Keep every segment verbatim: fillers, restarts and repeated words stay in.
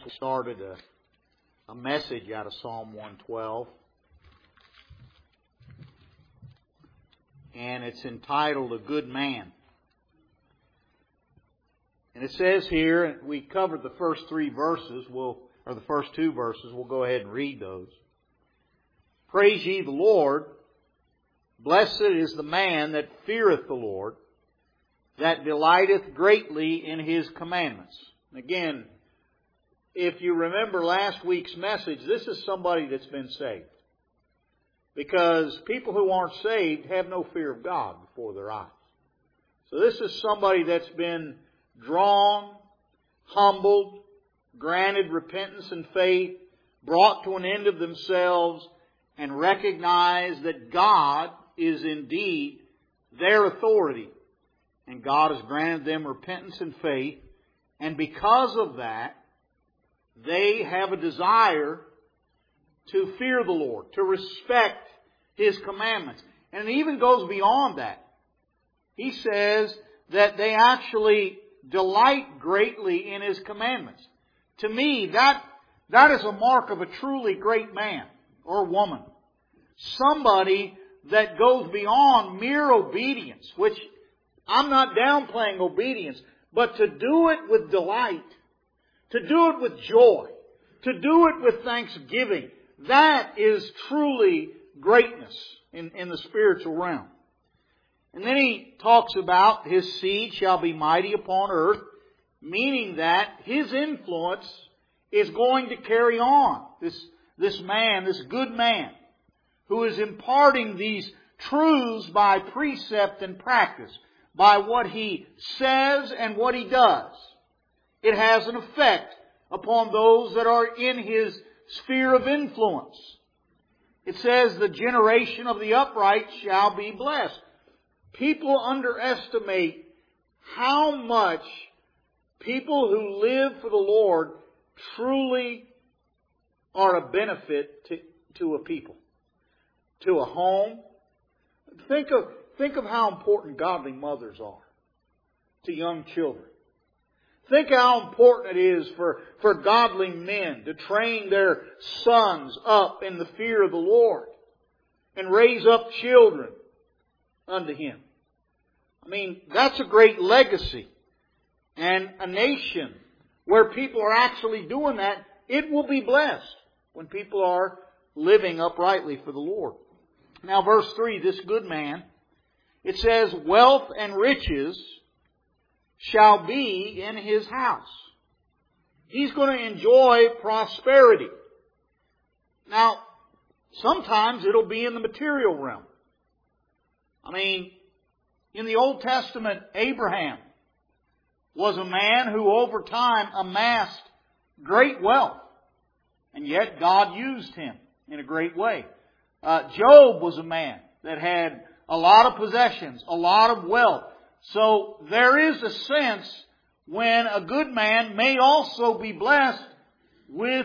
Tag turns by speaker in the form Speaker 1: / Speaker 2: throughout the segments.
Speaker 1: started a, a message out of Psalm one twelve. And it's entitled A Good Man. And it says here, we covered the first three verses, we'll, or the first two verses, we'll go ahead and read those. Praise ye the Lord. Blessed is the man that feareth the Lord, that delighteth greatly in His commandments. Again, if you remember last week's message, this is somebody that's been saved. Because people who aren't saved have no fear of God before their eyes. So this is somebody that's been drawn, humbled, granted repentance and faith, brought to an end of themselves, and recognized that God is indeed their authority. And God has granted them repentance and faith. And because of that, they have a desire to fear the Lord, to respect His commandments. And it even goes beyond that. He says that they actually delight greatly in His commandments. To me, that, that is a mark of a truly great man or woman. Somebody that goes beyond mere obedience, which I'm not downplaying obedience, but to do it with delight, to do it with joy, to do it with thanksgiving, that is truly greatness in, in the spiritual realm. And then he talks about His seed shall be mighty upon earth, meaning that His influence is going to carry on. This, this man, this good man, who is imparting these truths by precept and practice, by what he says and what he does. It has an effect upon those that are in his sphere of influence. It says, the generation of the upright shall be blessed. People underestimate how much people who live for the Lord truly are a benefit to, to a people, to a home. Think of, think of how important godly mothers are to young children. Think how important it is for, for godly men to train their sons up in the fear of the Lord and raise up children unto Him. I mean, that's a great legacy. And a nation where people are actually doing that, it will be blessed when people are living uprightly for the Lord. Now verse three, this good man, it says, wealth and riches shall be in his house. He's going to enjoy prosperity. Now, sometimes it'll be in the material realm. I mean, in the Old Testament, Abraham was a man who over time amassed great wealth. And yet God used him in a great way. Uh, Job was a man that had a lot of possessions, a lot of wealth. So there is a sense when a good man may also be blessed with,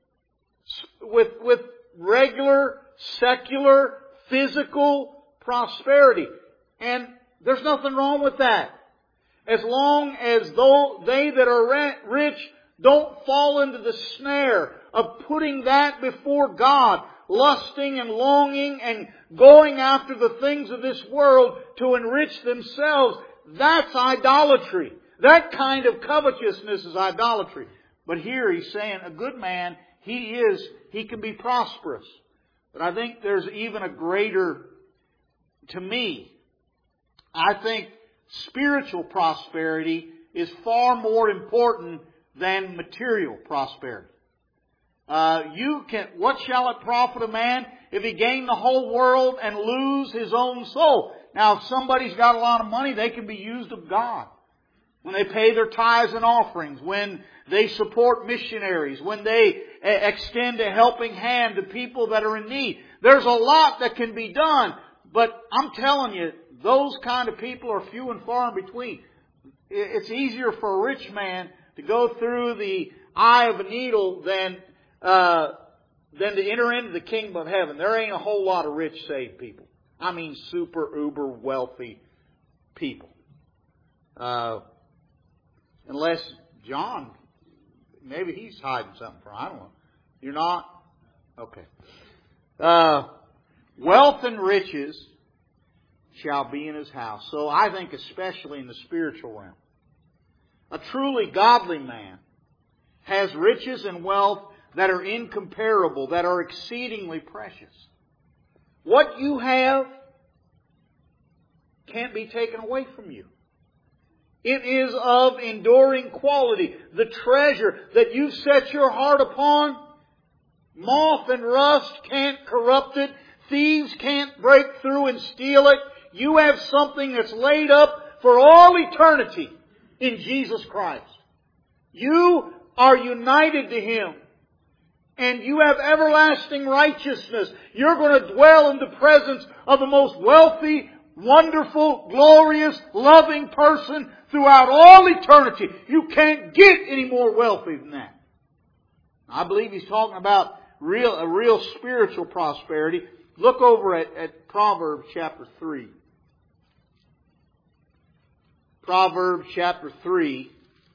Speaker 1: with, with regular, secular, physical prosperity. And there's nothing wrong with that. As long as though they that are rich don't fall into the snare of putting that before God, lusting and longing and going after the things of this world to enrich themselves, that's idolatry. That kind of covetousness is idolatry. But here he's saying a good man, he is, he can be prosperous. But I think there's even a greater, to me, I think spiritual prosperity is far more important than material prosperity. Uh, you can, what shall it profit a man if he gain the whole world and lose his own soul? Now, if somebody's got a lot of money, they can be used of God. When they pay their tithes and offerings, when they support missionaries, when they extend a helping hand to people that are in need. There's a lot that can be done, but I'm telling you, those kind of people are few and far in between. It's easier for a rich man to go through the eye of a needle than uh, than to enter into the kingdom of heaven. There ain't a whole lot of rich saved people. I mean super uber wealthy people. Uh, unless John maybe he's hiding something from. I don't know. You're not? Okay. Uh, wealth and riches shall be in his house. So I think especially in the spiritual realm. A truly godly man has riches and wealth that are incomparable, that are exceedingly precious. What you have can't be taken away from you. It is of enduring quality. The treasure that you've set your heart upon, moth and rust can't corrupt it. Thieves can't break through and steal it. You have something that's laid up for all eternity in Jesus Christ. You are united to Him. And you have everlasting righteousness. You're going to dwell in the presence of the most wealthy, wonderful, glorious, loving person throughout all eternity. You can't get any more wealthy than that. I believe he's talking about real, a real spiritual prosperity. Look over at, at Proverbs chapter three. Proverbs chapter three.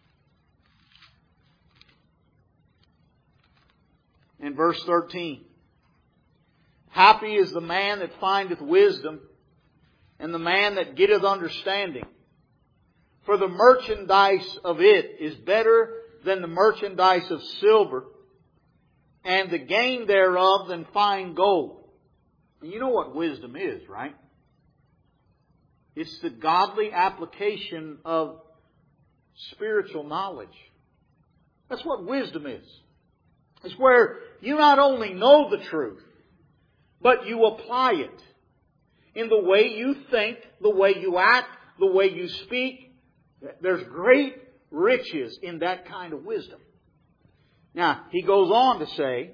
Speaker 1: And verse thirteen. Happy is the man that findeth wisdom, and the man that getteth understanding. For the merchandise of it is better than the merchandise of silver, and the gain thereof than fine gold. And you know what wisdom is, right? It's the godly application of spiritual knowledge. That's what wisdom is. It's where you not only know the truth, but you apply it in the way you think, the way you act, the way you speak. There's great riches in that kind of wisdom. Now, he goes on to say,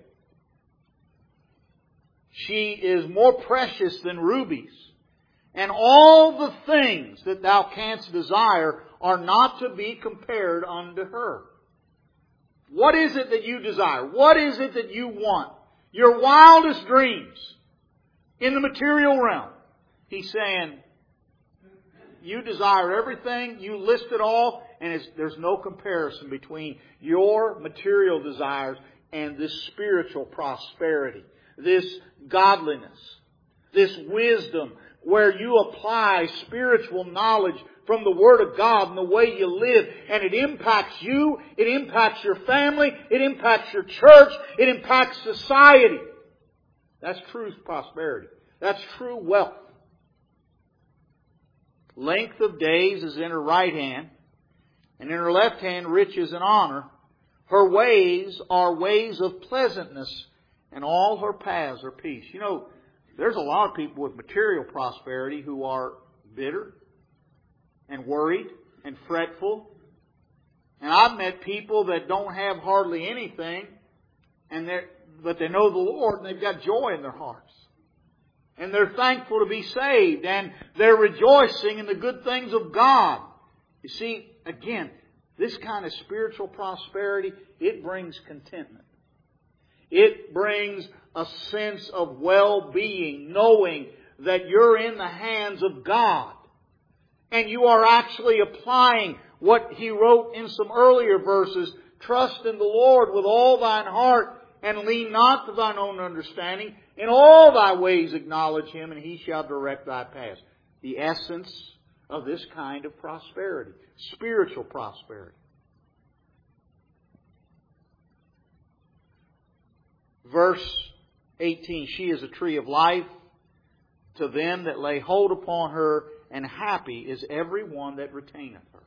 Speaker 1: she is more precious than rubies, and all the things that thou canst desire are not to be compared unto her. What is it that you desire? What is it that you want? Your wildest dreams in the material realm. He's saying, you desire everything, you list it all, and it's, there's no comparison between your material desires and this spiritual prosperity, this godliness, this wisdom, where you apply spiritual knowledge from the Word of God and the way you live, and it impacts you, it impacts your family, it impacts your church, it impacts society. That's true prosperity. That's true wealth. Length of days is in her right hand, and in her left hand riches and honor. Her ways are ways of pleasantness, and all her paths are peace. You know, there's a lot of people with material prosperity who are bitter and worried and fretful. And I've met people that don't have hardly anything, and they're, but they know the Lord and they've got joy in their hearts. And they're thankful to be saved, and they're rejoicing in the good things of God. You see, again, this kind of spiritual prosperity, it brings contentment. It brings a sense of well-being, knowing that you're in the hands of God. And you are actually applying what he wrote in some earlier verses. Trust in the Lord with all thine heart, and lean not to thine own understanding. In all thy ways acknowledge Him, and He shall direct thy paths. The essence of this kind of prosperity. Spiritual prosperity. Verse eighteen. She is a tree of life to them that lay hold upon her, and happy is every one that retaineth her.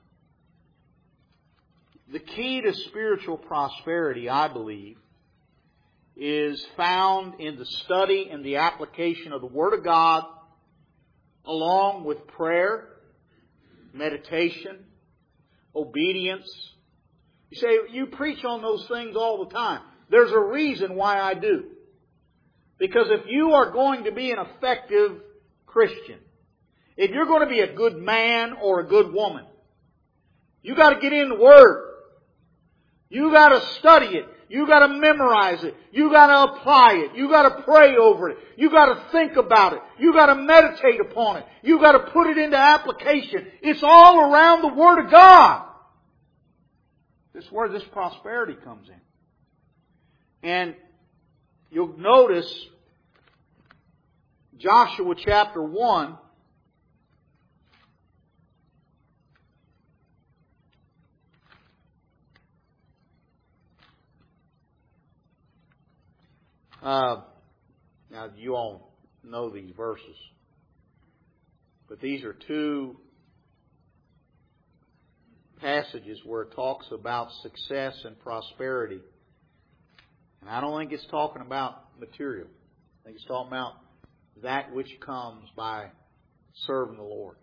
Speaker 1: The key to spiritual prosperity, I believe, is found in the study and the application of the Word of God, along with prayer, meditation, obedience. You say, you preach on those things all the time. There's a reason why I do. Because if you are going to be an effective Christian, if you're going to be a good man or a good woman, you got to get in the Word. You got to study it. You got to memorize it. You got to apply it. You got to pray over it. You got to think about it. You got to meditate upon it. You got to put it into application. It's all around the Word of God. This is where this prosperity comes in. And you'll notice Joshua chapter one. Uh, now, you all know these verses. But these are two passages where it talks about success and prosperity. And I don't think it's talking about material. I think it's talking about that which comes by serving the Lord.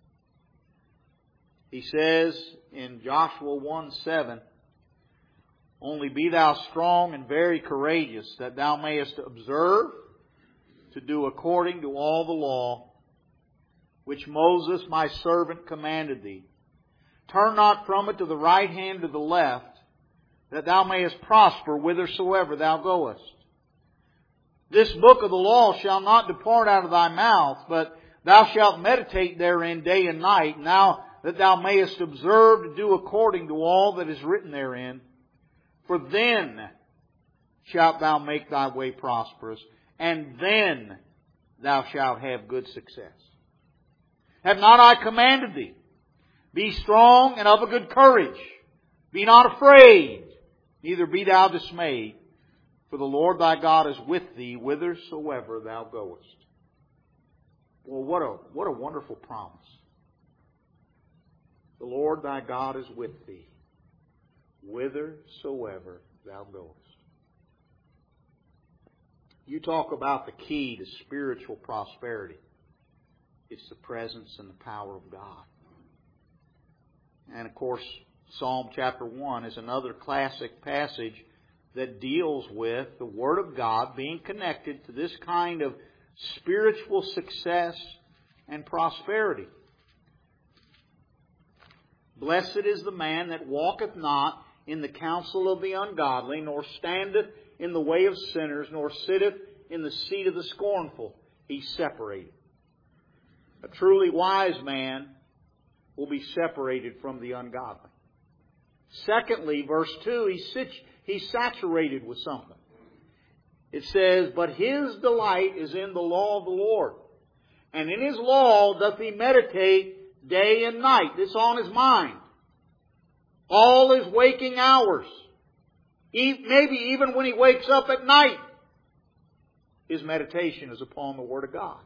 Speaker 1: He says in Joshua one seven, "Only be thou strong and very courageous, that thou mayest observe to do according to all the law which Moses my servant commanded thee. Turn not from it to the right hand or the left, that thou mayest prosper whithersoever thou goest. This book of the law shall not depart out of thy mouth, but thou shalt meditate therein day and night, now that thou mayest observe to do according to all that is written therein. For then shalt thou make thy way prosperous, and then thou shalt have good success. Have not I commanded thee? Be strong and of a good courage. Be not afraid, neither be thou dismayed. For the Lord thy God is with thee whithersoever thou goest." Well, what a, what a wonderful promise. The Lord thy God is with thee whithersoever thou goest. You talk about the key to spiritual prosperity. It's the presence and the power of God. And of course, Psalm chapter one is another classic passage that deals with the Word of God being connected to this kind of spiritual success and prosperity. "Blessed is the man that walketh not in the counsel of the ungodly, nor standeth in the way of sinners, nor sitteth in the seat of the scornful. He's separated." A truly wise man will be separated from the ungodly. Secondly, verse two, he's, he's saturated with something. It says, "But his delight is in the law of the Lord, and in his law doth he meditate day and night." It's on his mind. All his waking hours. Maybe even when he wakes up at night, his meditation is upon the Word of God.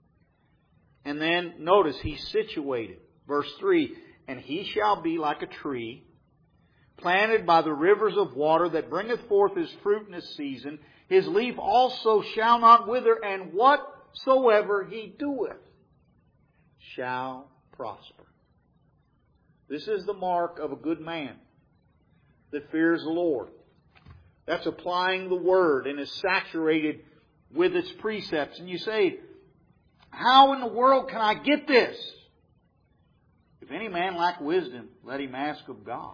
Speaker 1: And then notice he's situated. Verse three, "And he shall be like a tree planted by the rivers of water, that bringeth forth his fruit in his season. His leaf also shall not wither, and whatsoever he doeth shall prosper." This is the mark of a good man that fears the Lord. That's applying the Word and is saturated with its precepts. And you say, how in the world can I get this? "If any man lack wisdom, let him ask of God,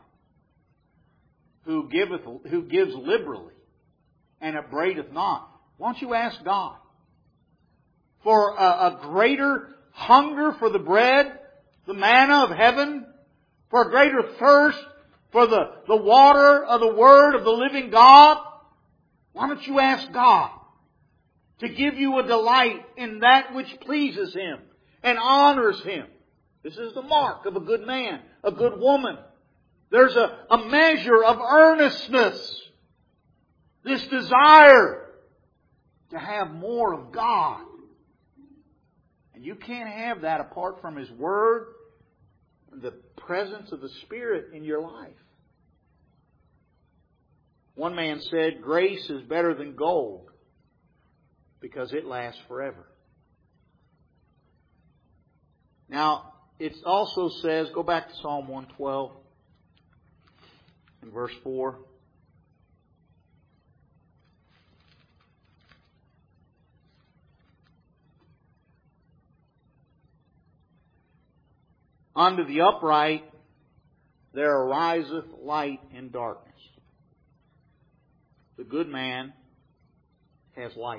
Speaker 1: who giveth, who gives liberally, and upbraideth not." Why don't you ask God for a, a greater hunger for the bread, the manna of heaven, for a greater thirst for the, the water of the Word of the living God? Why don't you ask God to give you a delight in that which pleases Him and honors Him? This is the mark of a good man, a good woman. There's a, a measure of earnestness. This desire to have more of God. And you can't have that apart from His Word, the presence of the Spirit in your life. One man said, "Grace is better than gold because it lasts forever." Now, it also says, go back to Psalm one twelve and verse four. "Unto the upright there ariseth light in darkness." The good man has light.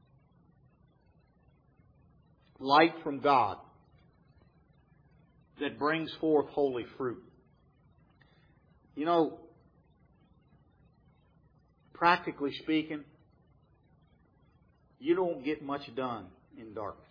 Speaker 1: Light from God that brings forth holy fruit. You know, practically speaking, you don't get much done in darkness.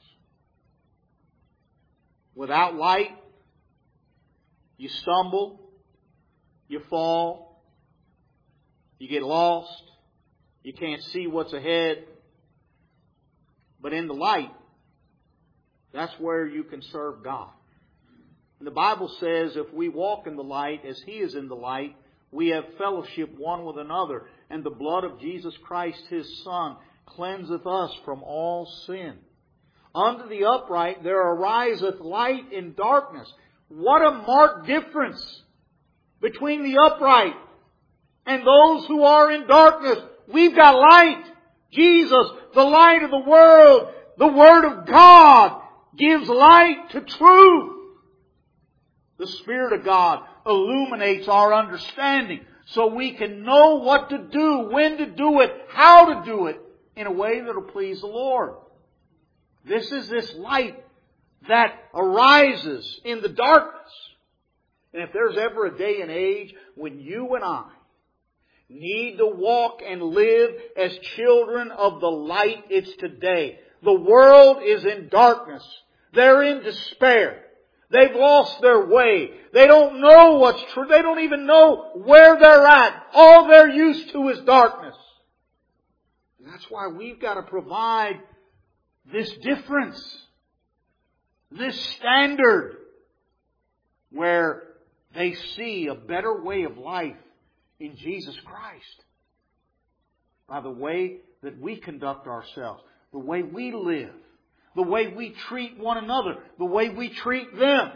Speaker 1: Without light, you stumble, you fall, you get lost, you can't see what's ahead. But in the light, that's where you can serve God. And the Bible says if we walk in the light as He is in the light, we have fellowship one with another. And the blood of Jesus Christ, His Son, cleanseth us from all sin. Unto the upright there ariseth light in darkness. What a marked difference between the upright and those who are in darkness. We've got light. Jesus, the light of the world, the Word of God, gives light to truth. The Spirit of God illuminates our understanding so we can know what to do, when to do it, how to do it in a way that will please the Lord. This is this light that arises in the darkness. And if there's ever a day and age when you and I need to walk and live as children of the light, it's today. The world is in darkness. They're in despair. They've lost their way. They don't know what's true. They don't even know where they're at. All they're used to is darkness. And that's why we've got to provide this difference, this standard, where they see a better way of life in Jesus Christ. By the way that we conduct ourselves, the way we live, the way we treat one another, the way we treat them.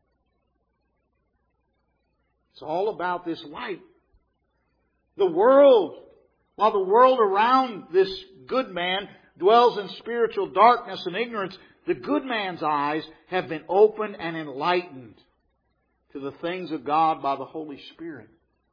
Speaker 1: It's all about this light. The world, while the world around this good man dwells in spiritual darkness and ignorance, the good man's eyes have been opened and enlightened to the things of God by the Holy Spirit.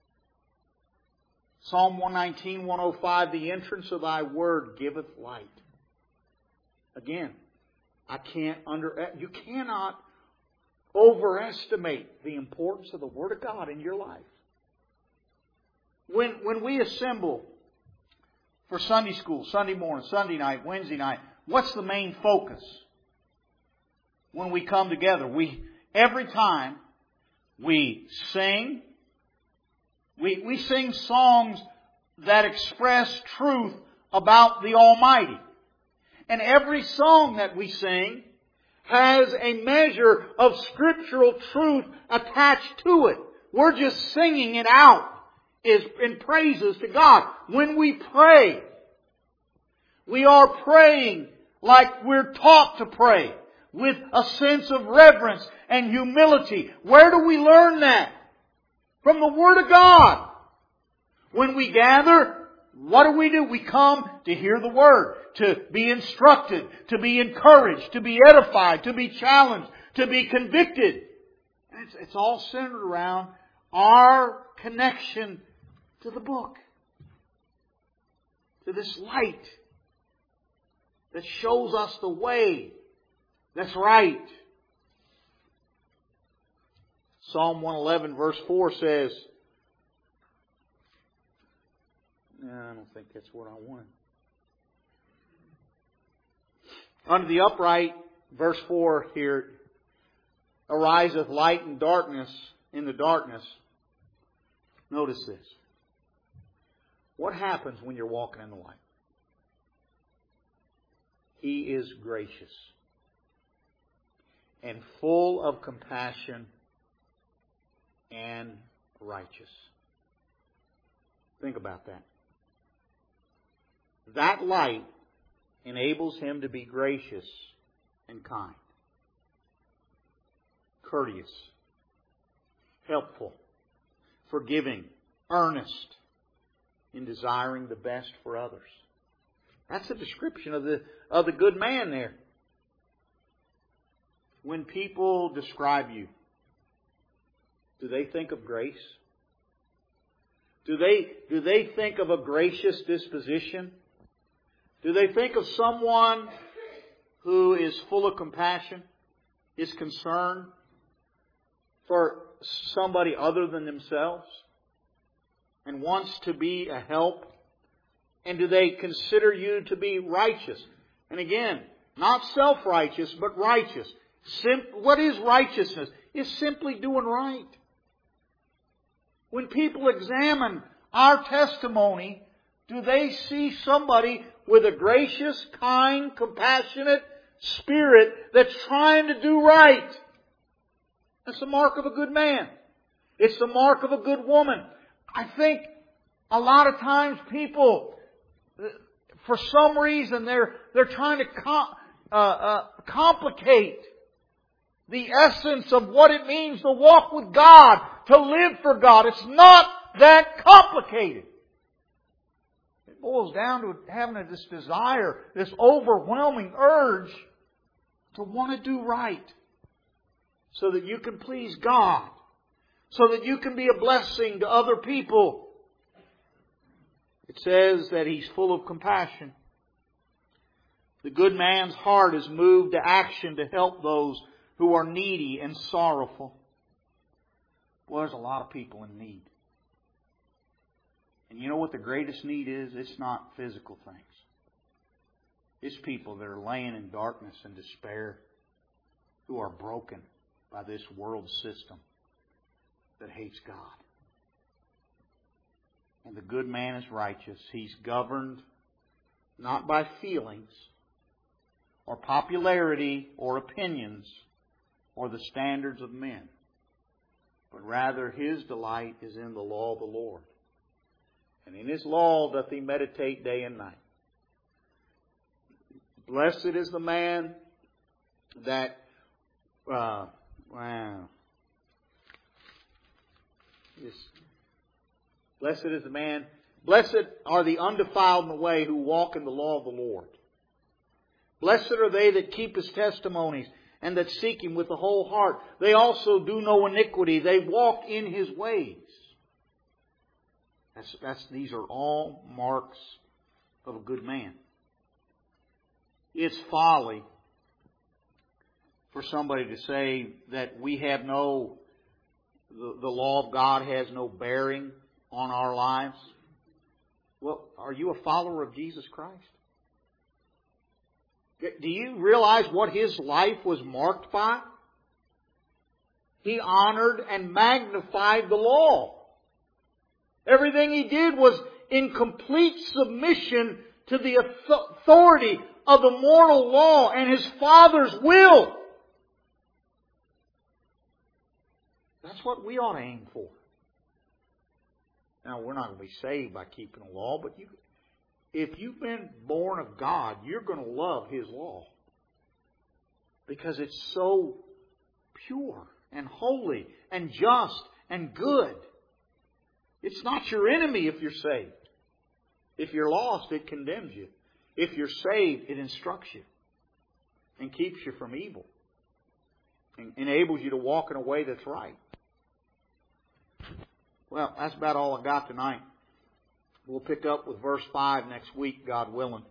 Speaker 1: Psalm one nineteen, one oh five, the entrance of Thy Word giveth light. Again, I can't under, you cannot overestimate the importance of the Word of God in your life. When, when we assemble for Sunday school, Sunday morning, Sunday night, Wednesday night, what's the main focus? When we come together, we, every time we sing, we, we sing songs that express truth about the Almighty. And every song that we sing has a measure of scriptural truth attached to it. We're just singing it out is in praises to God. When we pray, we are praying like we're taught to pray, with a sense of reverence and humility. Where do we learn that? From the Word of God. When we gather, what do we do? We come to hear the Word, to be instructed, to be encouraged, to be edified, to be challenged, to be convicted. And it's, it's all centered around our connection to the book, to this light that shows us the way that's right. Psalm one eleven verse four says, no, I don't think that's what I wanted. Unto the upright, verse four here, ariseth light and darkness in the darkness. Notice this. What happens when you're walking in the light? He is gracious and full of compassion and righteous. Think about that. That light enables Him to be gracious and kind, courteous, helpful, forgiving, earnest in desiring the best for others. That's a description of the of the good man there. When people describe you, do they think of grace? Do they, do they think of a gracious disposition? Do they think of someone who is full of compassion, is concerned for somebody other than themselves, and wants to be a help And do they consider you to be righteous? And again, not self-righteous, but righteous. Sim- what is righteousness? It's simply doing right. When people examine our testimony, do they see somebody with a gracious, kind, compassionate spirit that's trying to do right? That's the mark of a good man. It's the mark of a good woman. I think a lot of times people, for some reason, they're they're trying to com- uh, uh, complicate the essence of what it means to walk with God, to live for God. It's not that complicated. It boils down to having this desire, this overwhelming urge to want to do right so that you can please God, so that you can be a blessing to other people. It says that he's full of compassion. The good man's heart is moved to action to help those who are needy and sorrowful. Well, there's a lot of people in need. And you know what the greatest need is? It's not physical things. It's people that are laying in darkness and despair, who are broken by this world system that hates God. And the good man is righteous. He's governed not by feelings or popularity or opinions or the standards of men, but rather his delight is in the law of the Lord. And in his law doth he meditate day and night. Blessed is the man that, uh, wow, this, blessed is the man, blessed are the undefiled in the way who walk in the law of the Lord. Blessed are they that keep his testimonies and that seek him with the whole heart. They also do no iniquity. They walk in his ways. That's, that's, these are all marks of a good man. It's folly for somebody to say that we have no, the, the law of God has no bearing on our lives. Well, are you a follower of Jesus Christ? Do you realize what his life was marked by? He honored and magnified the law. Everything he did was in complete submission to the authority of the moral law and his Father's will. That's what we ought to aim for. Now, we're not going to be saved by keeping the law, but you, if you've been born of God, you're going to love his law. Because it's so pure and holy and just and good. It's not your enemy if you're saved. If you're lost, it condemns you. If you're saved, it instructs you and keeps you from evil and enables you to walk in a way that's right. Well, that's about all I got tonight. We'll pick up with verse five next week, God willing.